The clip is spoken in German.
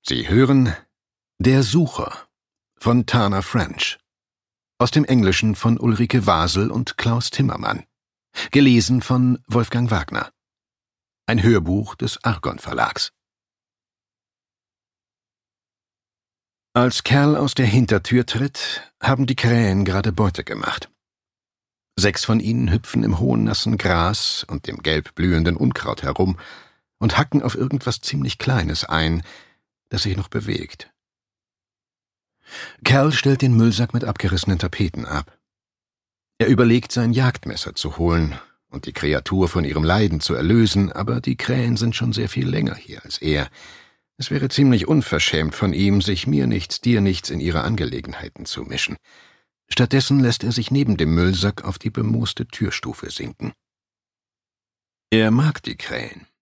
Sie hören Der Sucher von Tana French. Aus dem Englischen von Ulrike Wasel und Klaus Timmermann. Gelesen von Wolfgang Wagner. Ein Hörbuch des Argon Verlags. Als Cal aus der Hintertür tritt, haben die Krähen gerade Beute gemacht. 6 von ihnen hüpfen im hohen nassen Gras und dem gelb blühenden Unkraut herum und hacken auf irgendwas ziemlich Kleines ein, das sich noch bewegt. Cal stellt den Müllsack mit abgerissenen Tapeten ab. Er überlegt, sein Jagdmesser zu holen und die Kreatur von ihrem Leiden zu erlösen, aber die Krähen sind schon sehr viel länger hier als er. Es wäre ziemlich unverschämt von ihm, sich mir nichts, dir nichts in ihre Angelegenheiten zu mischen. Stattdessen lässt er sich neben dem Müllsack auf die bemooste Türstufe sinken. Er mag die Krähen.